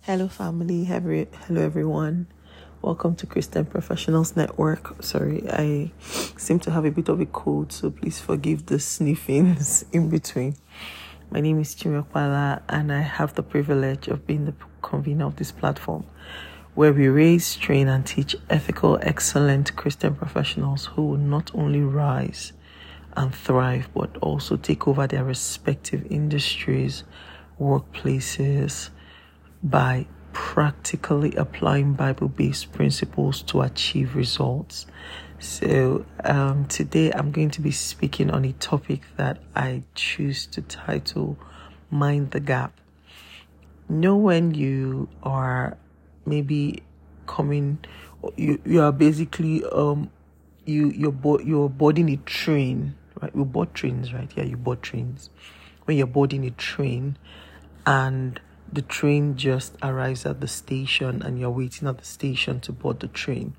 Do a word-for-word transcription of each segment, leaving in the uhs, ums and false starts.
Hello, family. Every, hello, everyone. Welcome to Christian Professionals Network. Sorry, I seem to have a bit of a cold, so please forgive the sniffings in between. My name is Chimiokpala, and I have the privilege of being the convener of this platform, where we raise, train, and teach ethical, excellent Christian professionals who will not only rise and thrive, but also take over their respective industries, workplaces, by practically applying Bible-based principles to achieve results. So um, today I'm going to be speaking on a topic that I choose to title Mind the Gap. Know when you are maybe coming, you you are basically um you you're bo- you're boarding a train, right? You board trains, right? Yeah, you board trains. When you're boarding a train, and the train just arrives at the station and you're waiting at the station to board the train.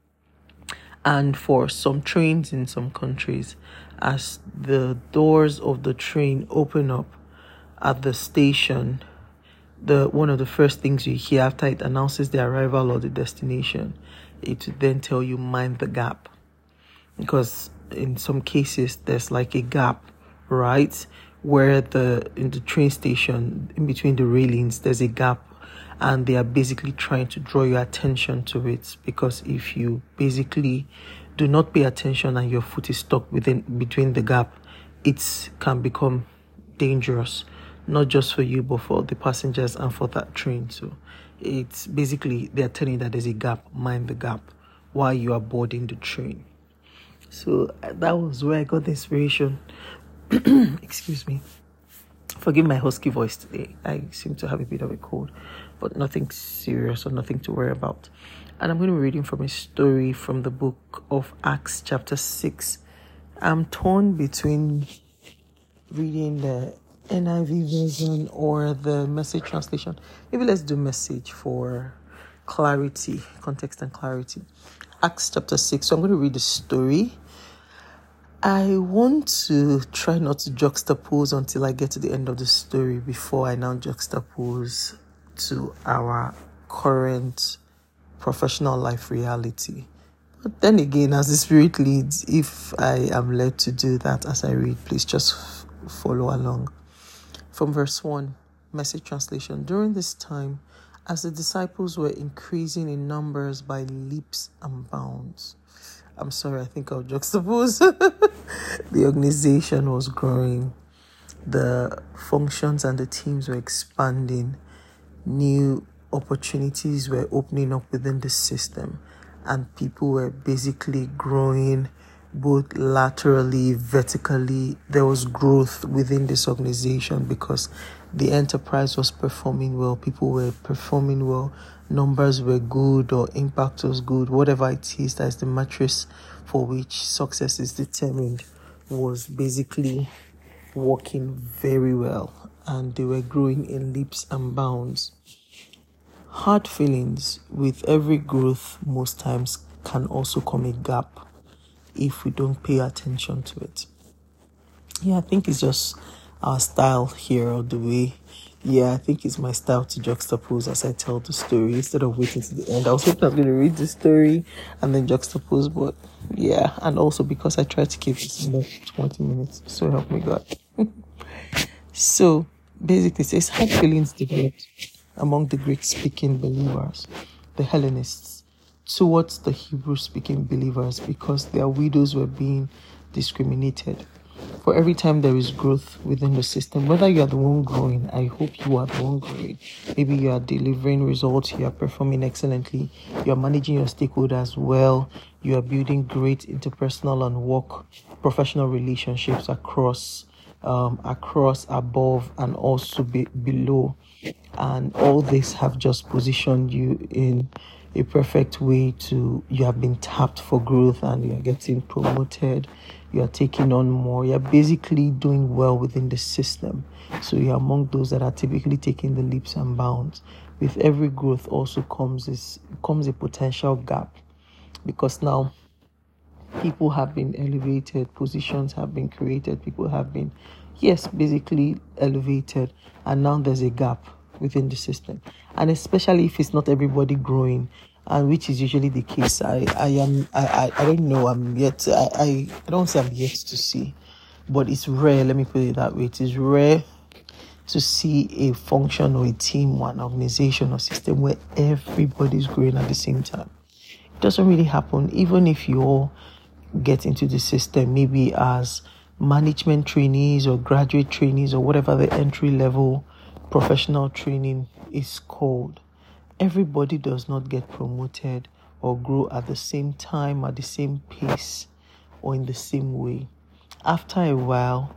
And for some trains in some countries, as the doors of the train open up at the station, the one of the first things you hear after it announces the arrival or the destination, it would then tell you mind the gap. Because in some cases there's like a gap, right? Where the in the train station, in between the railings, there's a gap, and they are basically trying to draw your attention to it, because if you basically do not pay attention and your foot is stuck within between the gap, it can become dangerous, not just for you but for the passengers and for that train. So it's basically they're telling you that there's a gap, mind the gap, while you are boarding the train. So that was where I got the inspiration. Excuse me. Forgive my husky voice today. I seem to have a bit of a cold, but nothing serious or nothing to worry about. And I'm going to be reading from a story from the book of Acts chapter six. I'm torn between reading the N I V version or the Message translation. Maybe let's do Message for clarity, context and clarity. Acts chapter six. So I'm going to read the story. I want to try not to juxtapose until I get to the end of the story before I now juxtapose to our current professional life reality. But then again, as the Spirit leads, if I am led to do that as I read, please just f- follow along. From verse one, Message translation. During this time, as the disciples were increasing in numbers by leaps and bounds. I'm sorry, I think I'll juxtapose. The organization was growing. The functions and the teams were expanding. New opportunities were opening up within the system. And people were basically growing both laterally, vertically. There was growth within this organization because the enterprise was performing well. People were performing well. Numbers were good, or impact was good. Whatever it is, that is the matrix for which success is determined, was basically working very well. And they were growing in leaps and bounds. Hard feelings with every growth most times can also come a gap if we don't pay attention to it. Yeah, I think it's just our style here, or the way. Yeah, I think it's my style to juxtapose as I tell the story instead of waiting to the end. I was hoping I was going to read the story and then juxtapose, but yeah, and also because I try to keep it in twenty minutes. So help me God. So basically, it says hard feelings developed among the Greek-speaking believers, the Hellenists, towards the Hebrew-speaking believers, because their widows were being discriminated. For every time there is growth within the system, whether you are the one growing, I hope you are the one growing. Maybe you are delivering results, you are performing excellently, you are managing your stakeholders well, you are building great interpersonal and work professional relationships across, um, across, above, and also be- below. And all this have just positioned you in a perfect way to, you have been tapped for growth and you are getting promoted, you are taking on more, you are basically doing well within the system. So you are among those that are typically taking the leaps and bounds. With every growth also comes this comes a potential gap, because now people have been elevated, positions have been created, people have been, yes, basically elevated, and now there's a gap within the system, and especially if it's not everybody growing, and which is usually the case. I, I am I, I, I don't know. I'm yet I, I I don't say I'm yet to see, but it's rare. Let me put it that way. It is rare to see a function or a team or an organization or system where everybody's growing at the same time. It doesn't really happen, even if you all get into the system, maybe as management trainees or graduate trainees or whatever the entry level professional training is called. Everybody does not get promoted or grow at the same time, at the same pace, or in the same way. After a while,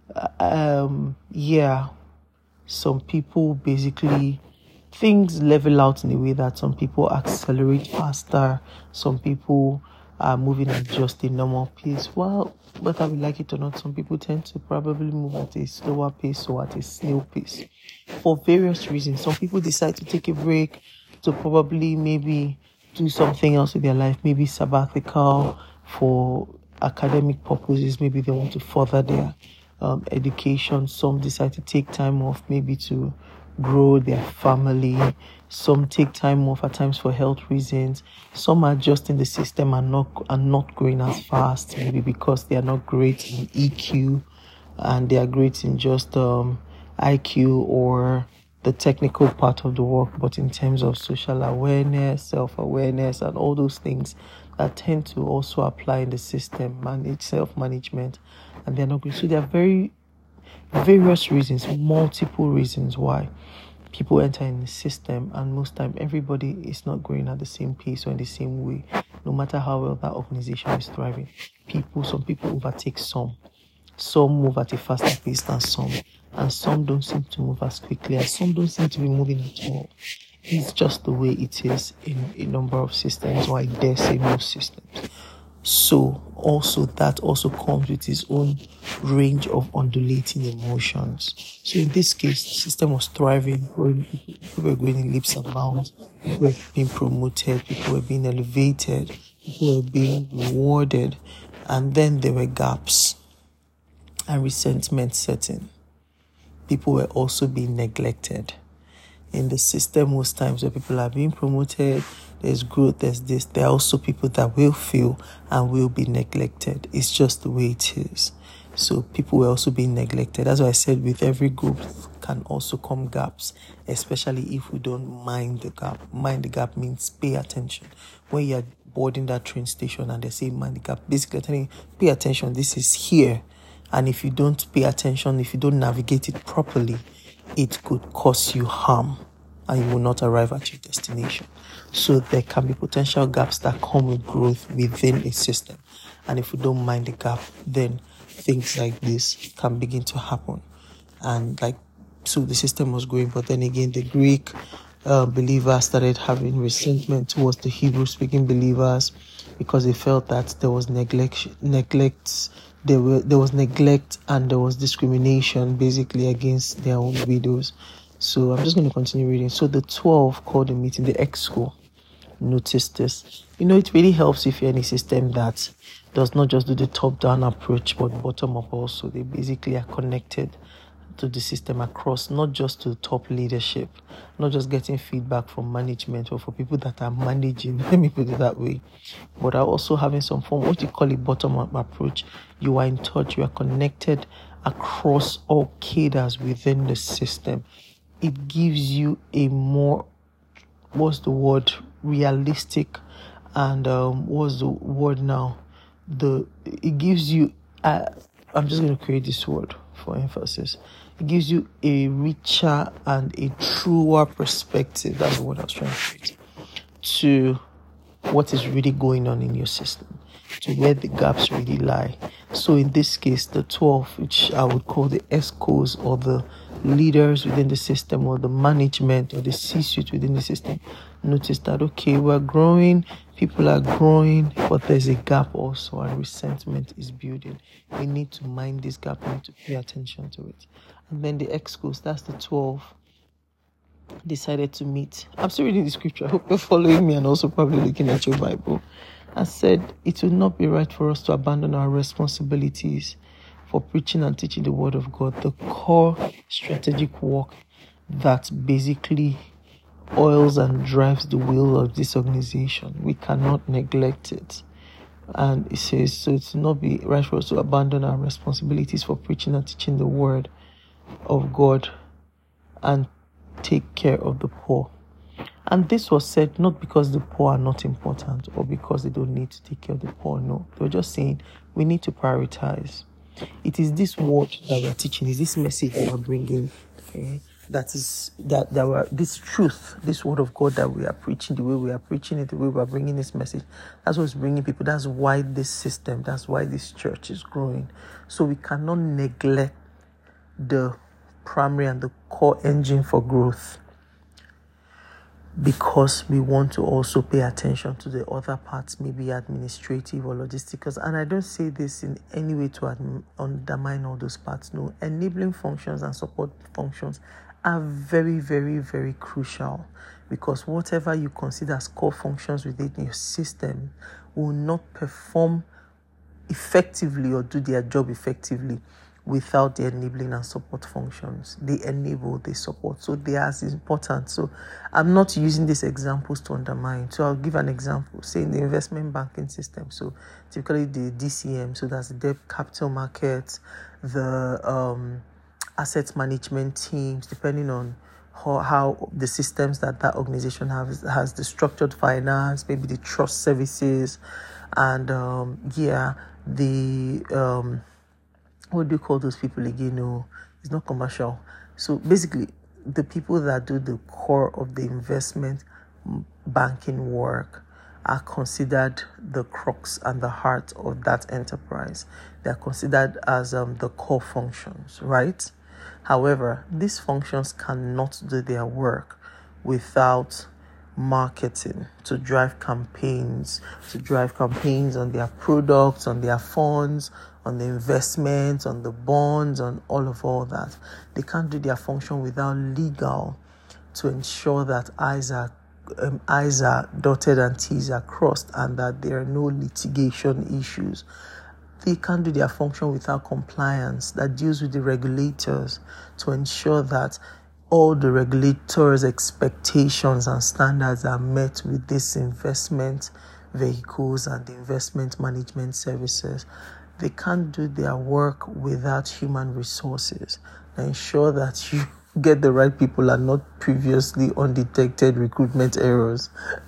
um, yeah, some people basically, things level out in a way that some people accelerate faster, some people are moving at just a normal pace. Well, whether we like it or not, some people tend to probably move at a slower pace or at a snail pace for various reasons. Some people decide to take a break to probably maybe do something else with their life, maybe sabbatical for academic purposes. Maybe they want to further their um, education. Some decide to take time off, maybe to grow their family. Some take time off at times for health reasons. Some are just in the system and not are not growing as fast, maybe because they are not great in E Q and they are great in just um, I Q or the technical part of the work, but in terms of social awareness, self-awareness, and all those things that tend to also apply in the system, manage self-management, and they're not good. So there are very various reasons, multiple reasons why people enter in the system, and most time everybody is not growing at the same pace or in the same way, no matter how well that organization is thriving. People, some people overtake some. Some move at a faster pace than some, and some don't seem to move as quickly, and some don't seem to be moving at all. It's just the way it is in a number of systems, or I dare say most systems. So also that also comes with its own range of undulating emotions. So in this case, the system was thriving, people were going in leaps and bounds, people were being promoted, people were being elevated, people were being rewarded, and then there were gaps and resentment setting. People were also being neglected. In the system, most times where people are being promoted, there's growth, there's this. There are also people that will feel and will be neglected. It's just the way it is. So people were also being neglected. That's why I said with every group can also come gaps, especially if we don't mind the gap. Mind the gap means pay attention. When you're boarding that train station and they say mind the gap, basically telling you, pay attention, this is here. And if you don't pay attention, if you don't navigate it properly, it could cause you harm and you will not arrive at your destination. So there can be potential gaps that come with growth within a system. And if we don't mind the gap, then things like this can begin to happen. And like, so the system was growing, but then again, the Greek uh, believers started having resentment towards the Hebrew-speaking believers because they felt that there was neglect, neglect, there were there was neglect and there was discrimination basically against their own widows. So I'm just going to continue reading. So the twelve called a meeting, the ex-school noticed this. You know, it really helps if you're in a system that does not just do the top-down approach, but bottom-up also. They basically are connected to the system across, not just to top leadership, not just getting feedback from management or for people that are managing, let me put it that way, but are also having some form, what you call a bottom-up approach. You are in touch, you are connected across all cadres within the system. It gives you a more, what's the word, realistic, and um, what's the word now? The It gives you, uh, I'm just going to create this word for emphasis. It gives you a richer and a truer perspective, that's what I was trying to create, to what is really going on in your system, to where the gaps really lie. So in this case, the twelve, which I would call the E S C Os or the leaders within the system or the management or the C-suite within the system, notice that, okay, we're growing, people are growing, but there's a gap also and resentment is building. We need to mind this gap, we need to pay attention to it. And then the E S C Os, that's the twelve, decided to meet. I'm still reading the scripture. I hope you're following me and also probably looking at your Bible. I said, it would not be right for us to abandon our responsibilities for preaching and teaching the word of God, the core strategic work that basically oils and drives the wheel of this organization. We cannot neglect it. And it says, so to not be right for us to abandon our responsibilities for preaching and teaching the word of God and take care of the poor. And this was said not because the poor are not important or because they don't need to take care of the poor. No, they were just saying we need to prioritize. It is this word that we're teaching, is this message that we're bringing, okay? That is that that we're, this truth, this word of God that we are preaching, the way we are preaching it, the way we are bringing this message. That's what's bringing people. That's why this system, that's why this church is growing. So we cannot neglect the primary and the core engine for growth, because we want to also pay attention to the other parts, maybe administrative or logistical. And I don't say this in any way to adm- undermine all those parts. No, enabling functions and support functions are very, very, very crucial, because whatever you consider as core functions within your system will not perform effectively or do their job effectively without the enabling and support functions. They enable, they support. So they are as important. So I'm not using these examples to undermine. So I'll give an example. Say in the investment banking system. So typically the D C M, so that's the debt capital markets, the um, asset management teams, depending on how, how the systems that that organization has, has the structured finance, maybe the trust services, and um, yeah, the... Um, what do you call those people again? No, it's not commercial. So basically, the people that do the core of the investment banking work are considered the crux and the heart of that enterprise. They are considered as um, the core functions, right? However, these functions cannot do their work without marketing, to drive campaigns, to drive campaigns on their products, on their funds, on the investments, on the bonds, on all of all that. They can't do their function without legal, to ensure that I's are, um, I's are dotted and T's are crossed, and that there are no litigation issues. They can't do their function without compliance that deals with the regulators, to ensure that all the regulators' expectations and standards are met with these investment vehicles and the investment management services. They can't do their work without human resources. Ensure that you get the right people and not previously undetected recruitment errors.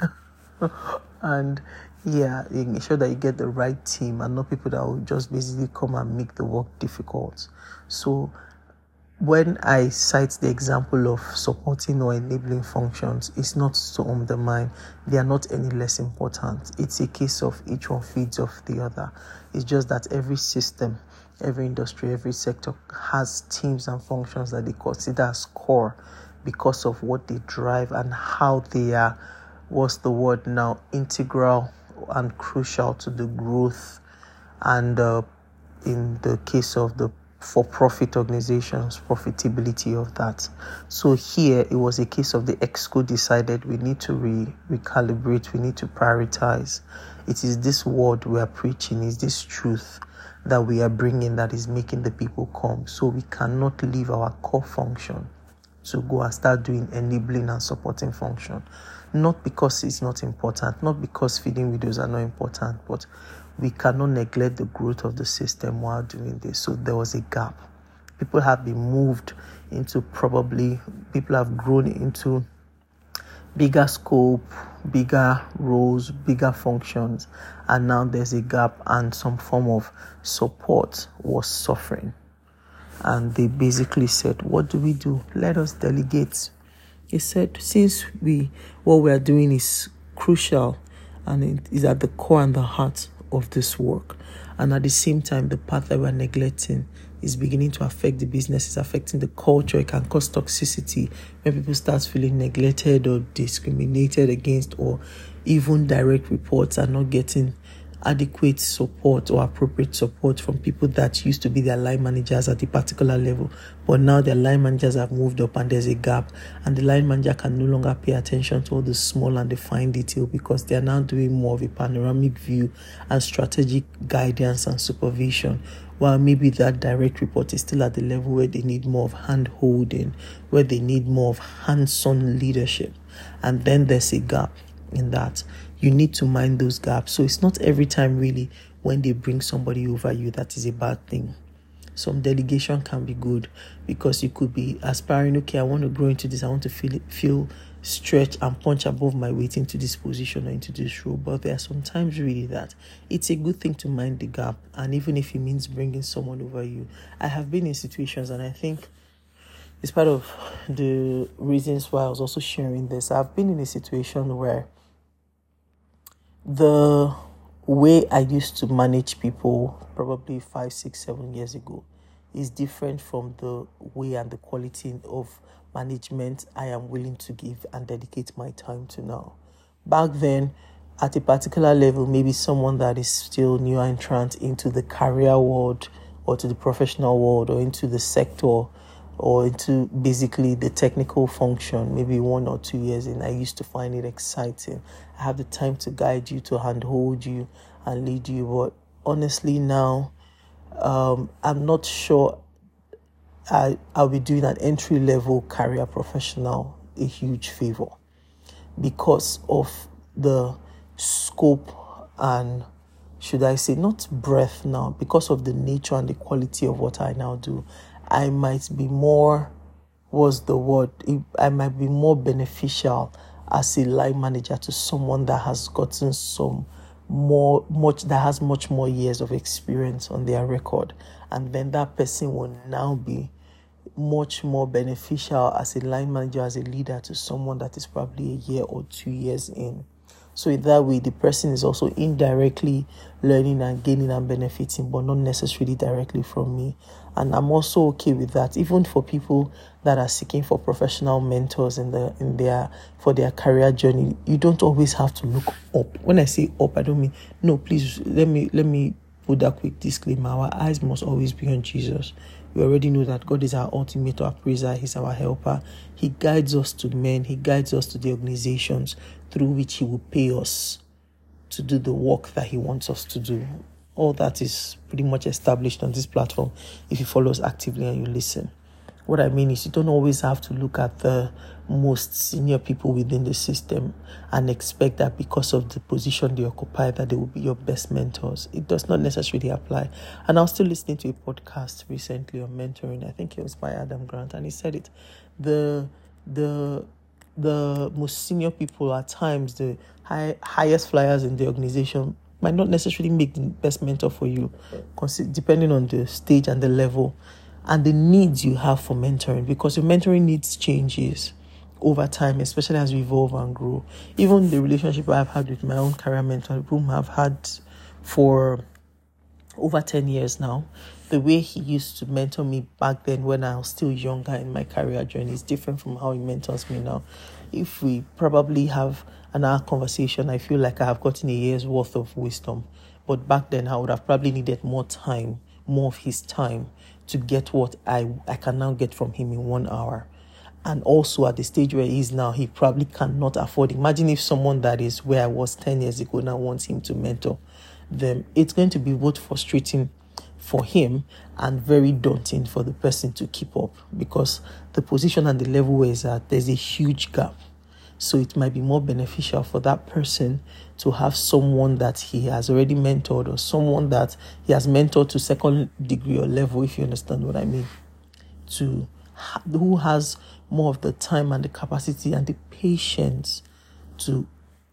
And yeah, ensure that you get the right team and not people that will just basically come and make the work difficult. So when I cite the example of supporting or enabling functions, it's not to undermine. They are not any less important. It's a case of each one feeds off the other. It's just that every system, every industry, every sector has teams and functions that they consider as core because of what they drive and how they are, what's the word now, integral and crucial to the growth and uh, in the case of the for-profit organizations, profitability of that. So here it was a case of the EXCO decided we need to re- recalibrate, we need to prioritize. It is this word we are preaching, is this truth that we are bringing that is making the people come. So we cannot leave our core function to go and start doing enabling and supporting function. Not because it's not important, not because feeding widows are not important, but we cannot neglect the growth of the system while doing this. So there was a gap. People have been moved into probably, people have grown into bigger scope, bigger roles, bigger functions, and now there's a gap and some form of support was suffering. And they basically said, what do we do? Let us delegate. He said, since we, what we are doing is crucial and it is at the core and the heart of this work, and at the same time the part that we're neglecting is beginning to affect the business, is affecting the culture. It can cause toxicity when people start feeling neglected or discriminated against, or even direct reports are not getting adequate support or appropriate support from people that used to be their line managers at a particular level, but now their line managers have moved up and there's a gap, and the line manager can no longer pay attention to all the small and the fine detail because they are now doing more of a panoramic view and strategic guidance and supervision, while maybe that direct report is still at the level where they need more of hand-holding, where they need more of hands-on leadership. And then there's a gap in that. You need to mind those gaps. So it's not every time really when they bring somebody over you that is a bad thing. Some delegation can be good because you could be aspiring, okay, I want to grow into this. I want to feel feel stretch and punch above my weight into this position or into this role. But there are sometimes really that it's a good thing to mind the gap. And even if it means bringing someone over you. I have been in situations, and I think it's part of the reasons why I was also sharing this. I've been in a situation where the way I used to manage people probably five, six, seven years ago is different from the way and the quality of management I am willing to give and dedicate my time to now. Back then, at a particular level, maybe someone that is still new entrant into the career world or to the professional world or into the sector or into basically the technical function, maybe one or two years in, I used to find it exciting. I have the time to guide you, to handhold you and lead you. But honestly now, um, I'm not sure I, I'll be doing an entry-level career professional a huge favor because of the scope and, should I say, not breadth now, because of the nature and the quality of what I now do. I might be more, what's the word? I might be more beneficial as a line manager to someone that has gotten some more, much, that has much more years of experience on their record. And then that person will now be much more beneficial as a line manager, as a leader to someone that is probably a year or two years in. So in that way, the person is also indirectly learning and gaining and benefiting, but not necessarily directly from me. And I'm also okay with that, even for people that are seeking for professional mentors in the in their for their career journey. You don't always have to look up. When I say up, I don't mean no. Please let me let me put that quick disclaimer. Our eyes must always be on Jesus. We already know that God is our ultimate appraiser. He's our helper. He guides us to men. He guides us to the organizations through which he will pay us to do the work that he wants us to do. All that is pretty much established on this platform if you follow us actively and you listen. What I mean is you don't always have to look at the most senior people within the system and expect that because of the position they occupy that they will be your best mentors. It does not necessarily apply. And I was still listening to a podcast recently on mentoring. I think it was by Adam Grant, and he said it. The the the most senior people at times, the high, highest flyers in the organization, might not necessarily make the best mentor for you, depending on the stage and the level and the needs you have for mentoring, because your mentoring needs changes over time, especially as you evolve and grow. Even the relationship I've had with my own career mentor, whom I've had for over ten years now, the way he used to mentor me back then when I was still younger in my career journey is different from how he mentors me now. If we probably have an hour conversation, I feel like I have gotten a year's worth of wisdom. But back then, I would have probably needed more time, more of his time, to get what I, I can now get from him in one hour. And also at the stage where he is now, he probably cannot afford. Imagine if someone that is where I was ten years ago now wants him to mentor them. It's going to be both frustrating for him and very daunting for the person to keep up, because the position and the level where he's at, there's a huge gap. So it might be more beneficial for that person to have someone that he has already mentored, or someone that he has mentored to second degree or level, if you understand what I mean, to who has more of the time and the capacity and the patience to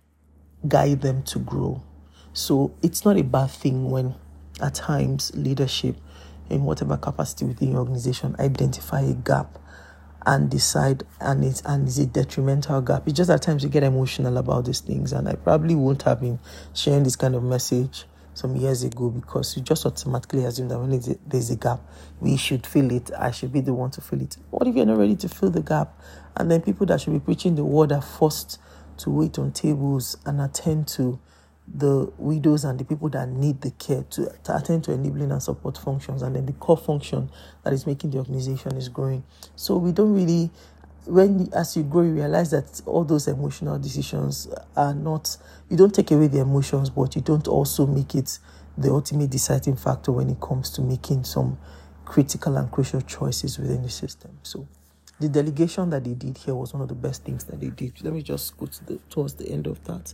guide them to grow. So it's not a bad thing when at times leadership in whatever capacity within your organization identify a gap and decide, and it's and it's a detrimental gap. It's just at times you get emotional about these things, and I probably won't have been sharing this kind of message some years ago, because you just automatically assume that when there's a gap, we should fill it. I should be the one to fill it. What if you're not ready to fill the gap? And then people that should be preaching the word are forced to wait on tables and attend to the widows and the people that need the care to, to attend to enabling and support functions, and then the core function that is making the organization is growing. So we don't really, when as you grow, you realize that all those emotional decisions are not, you don't take away the emotions, but you don't also make it the ultimate deciding factor when it comes to making some critical and crucial choices within the system. So the delegation that they did here was one of the best things that they did. Let me just go to the towards the end of that.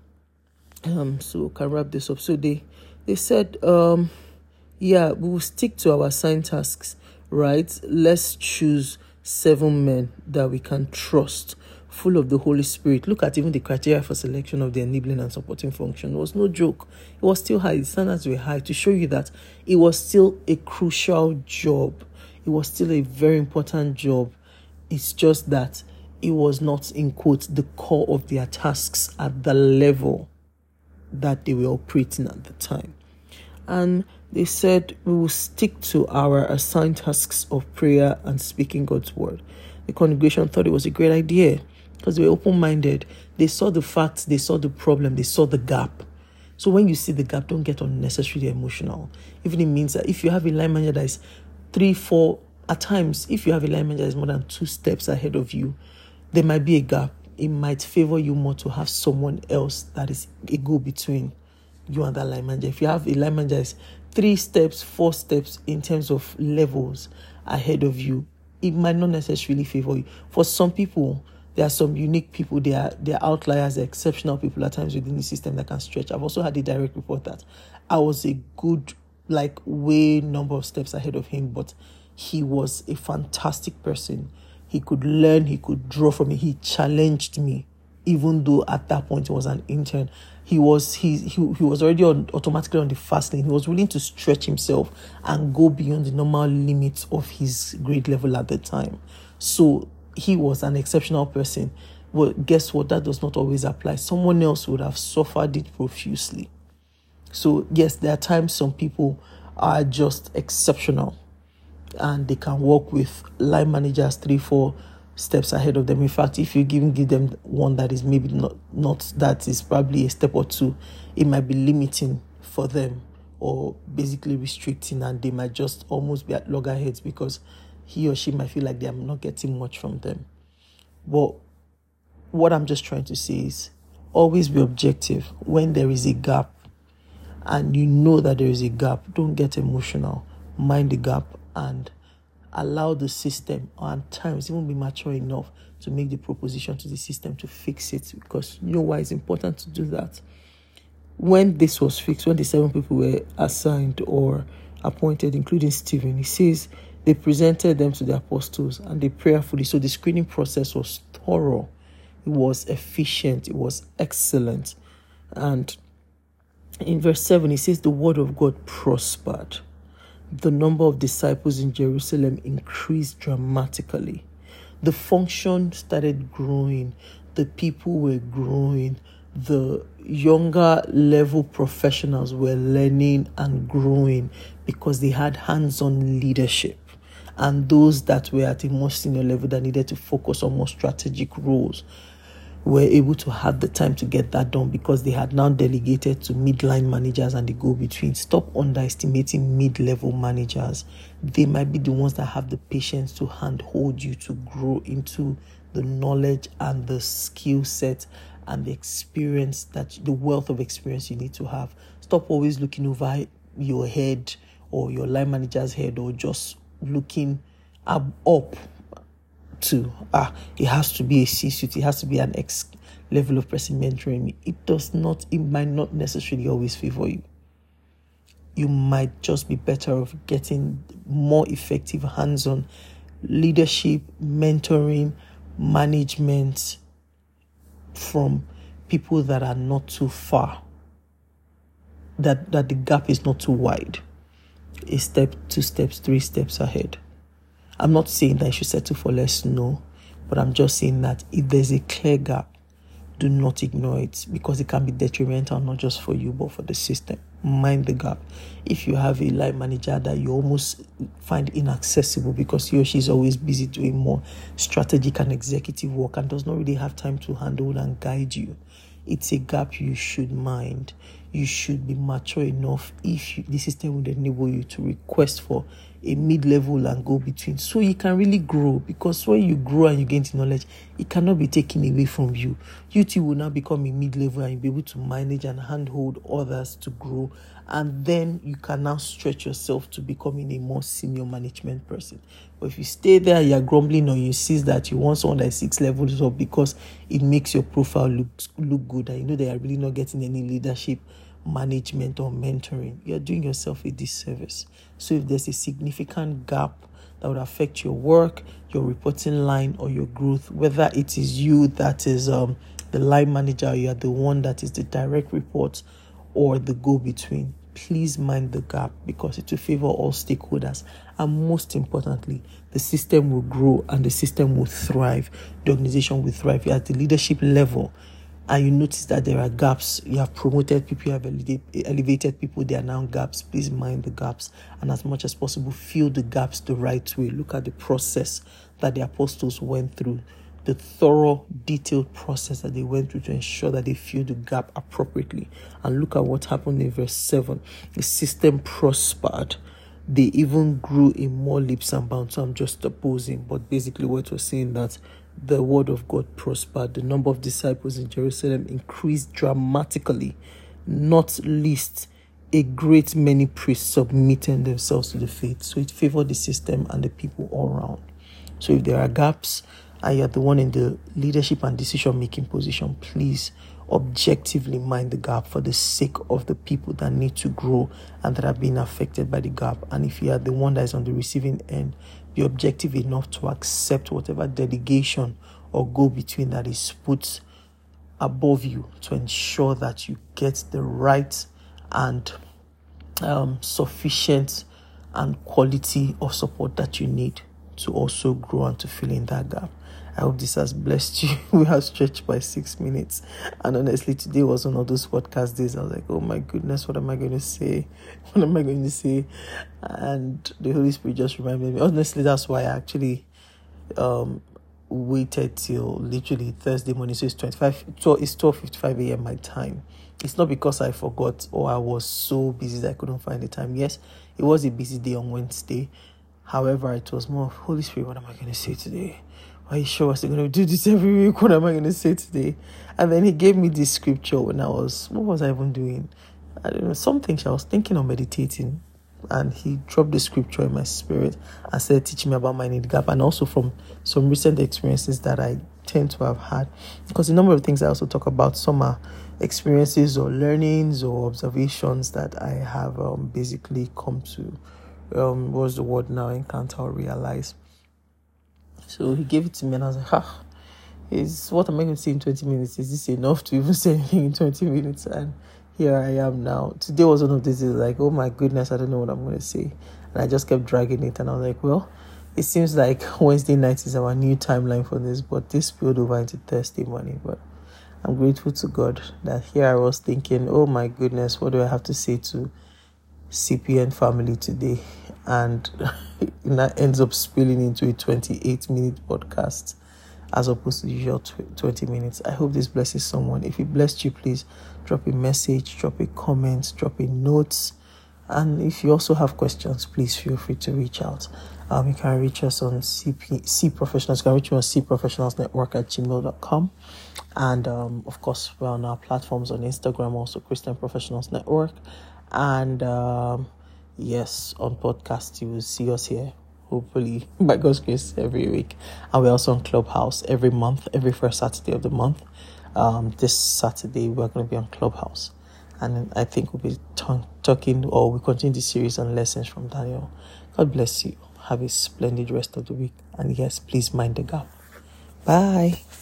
Um, so can wrap this up. So they they said, um, yeah, we will stick to our assigned tasks, right? Let's choose seven men that we can trust, full of the Holy Spirit. Look at even the criteria for selection of the enabling and supporting function. It was no joke. It was still high. The standards were high to show you that it was still a crucial job. It was still a very important job. It's just that it was not, in quotes, the core of their tasks at the level that they were operating at the time. And they said, we will stick to our assigned tasks of prayer and speaking God's word. The congregation thought it was a great idea because they were open-minded. They saw the facts, they saw the problem, they saw the gap. So when you see the gap, don't get unnecessarily emotional. Even it means that if you have a line manager that is three, four, at times, if you have a line manager that is more than two steps ahead of you, there might be a gap. It might favor you more to have someone else that is a go-between you and that line manager. If you have a line manager that is three steps, four steps in terms of levels ahead of you, it might not necessarily favor you. For some people, there are some unique people, they are, they are outliers, they're exceptional people at times within the system that can stretch. I've also had a direct report that I was a good, like, way number of steps ahead of him, but he was a fantastic person. He could learn, he could draw from me. He challenged me, even though at that point he was an intern. He was he he, he was already on automatically on the fast lane. He was willing to stretch himself and go beyond the normal limits of his grade level at the time. So he was an exceptional person. Well, guess what? That does not always apply. Someone else would have suffered it profusely. So yes, there are times some people are just exceptional, and they can work with line managers three, four steps ahead of them. In fact, if you give, give them one that is maybe not, not that is probably a step or two, it might be limiting for them or basically restricting, and they might just almost be at loggerheads because he or she might feel like they are not getting much from them. But what I'm just trying to say is always be objective. When there is a gap and you know that there is a gap, don't get emotional. Mind the gap and allow the system, or at times even be mature enough to make the proposition to the system to fix it, because you know why it's important to do that. When this was fixed, when the seven people were assigned or appointed, including Stephen, he says they presented them to the apostles and they prayerfully. So the screening process was thorough, it was efficient, it was excellent. And in verse seven, he says the word of God prospered. The number of disciples in Jerusalem increased dramatically. The function started growing. The people were growing. The younger level professionals were learning and growing because they had hands-on leadership. And those that were at a more senior level that needed to focus on more strategic roles were able to have the time to get that done because they had now delegated to midline managers and the go-between. Stop underestimating mid-level managers. They might be the ones that have the patience to handhold you to grow into the knowledge and the skill set and the experience, that the wealth of experience you need to have. Stop always looking over your head or your line manager's head, or just looking up, up to, ah, it has to be a C-suite, it has to be an X level of person mentoring me. It does not, it might not necessarily always favor you. You might just be better off getting more effective hands-on leadership, mentoring, management from people that are not too far, that, that the gap is not too wide. A step, two steps, three steps ahead. I'm not saying that you should settle for less, no, but I'm just saying that if there's a clear gap, do not ignore it, because it can be detrimental, not just for you, but for the system. Mind the gap. If you have a line manager that you almost find inaccessible because he or she is always busy doing more strategic and executive work and does not really have time to handle and guide you, It's a gap you should mind. You should be mature enough if you, the system would enable you to request for a mid-level and go between, so you can really grow. Because when you grow and you gain the knowledge, it cannot be taken away from you. You too will now become a mid-level and you'll be able to manage and handhold others to grow, and then you can now stretch yourself to becoming a more senior management person. But if you stay there, you're grumbling, or you insist that you want someone that is six levels up because it makes your profile look look good, and you know they are really not getting any leadership, management, or mentoring, you're doing yourself a disservice. So if there's a significant gap that would affect your work, your reporting line, or your growth, whether it is you that is um the line manager, or you are the one that is the direct report or the go-between, please mind the gap, because it will favor all stakeholders. And most importantly, the system will grow and the system will thrive. The organization will thrive. You're at the leadership level and you notice that there are gaps. You have promoted people, you have elevated, elevated people, there are now gaps. Please mind the gaps. And as much as possible, fill the gaps the right way. Look at the process that the apostles went through, the thorough, detailed process that they went through to ensure that they filled the gap appropriately. And look at what happened in verse seven. The system prospered. They even grew in more leaps and bounds. So I'm just opposing, but basically what we're saying that the word of God prospered. The number of disciples in Jerusalem increased dramatically, not least a great many priests submitting themselves to the faith. So it favored the system and the people all around. So if there are gaps and you're the one in the leadership and decision-making position, please objectively mind the gap for the sake of the people that need to grow and that are being affected by the gap. And if you are the one that is on the receiving end, be objective enough to accept whatever delegation or go-between that is put above you to ensure that you get the right and um, sufficient and quality of support that you need to also grow and to fill in that gap. I hope this has blessed you. We have stretched by six minutes. And honestly, today was one of those podcast days. I was like, oh my goodness, what am I going to say? What am I going to say? And the Holy Spirit just reminded me. Honestly, that's why I actually um, waited till literally Thursday morning. So it's twenty-five, it's twelve fifty-five a.m. my time. It's not because I forgot or I was so busy that I couldn't find the time. Yes, it was a busy day on Wednesday. However, it was more of, Holy Spirit, what am I going to say today? Are you sure I was going to do this every week? What am I going to say today? And then he gave me this scripture when I was, what was I even doing? I don't know, something I was thinking of meditating. And he dropped the scripture in my spirit and started teaching me about my need gap, and also from some recent experiences that I tend to have had. Because a number of things I also talk about, some are experiences or learnings or observations that I have um, basically come to, um, what's the word now, encounter or realize. So he gave it to me and I was like, ah, is what am I going to say in twenty minutes? Is this enough to even say anything in twenty minutes? And here I am now. Today was one of these days like, oh my goodness, I don't know what I'm going to say. And I just kept dragging it. And I was like, well, it seems like Wednesday night is our new timeline for this, but this spilled over into Thursday morning. But I'm grateful to God that here I was thinking, oh my goodness, what do I have to say to C P N family today? And that ends up spilling into a twenty-eight minute podcast as opposed to the usual twenty minutes. I hope this blesses someone. If it blessed you, please drop a message, drop a comment, drop a note. And if you also have questions, please feel free to reach out. Um, you can reach us on C P, C Professionals. You can reach me on C Professionals Network at gmail dot com. And um, of course, we're on our platforms on Instagram, also Christian Professionals Network. And um, yes, on podcast, you will see us here, hopefully, by God's grace, every week. And we're also on Clubhouse every month, every first Saturday of the month. Um, this Saturday, we're going to be on Clubhouse. And I think we'll be t- talking, or we'll continue the series on lessons from Daniel. God bless you. Have a splendid rest of the week. And yes, please mind the gap. Bye.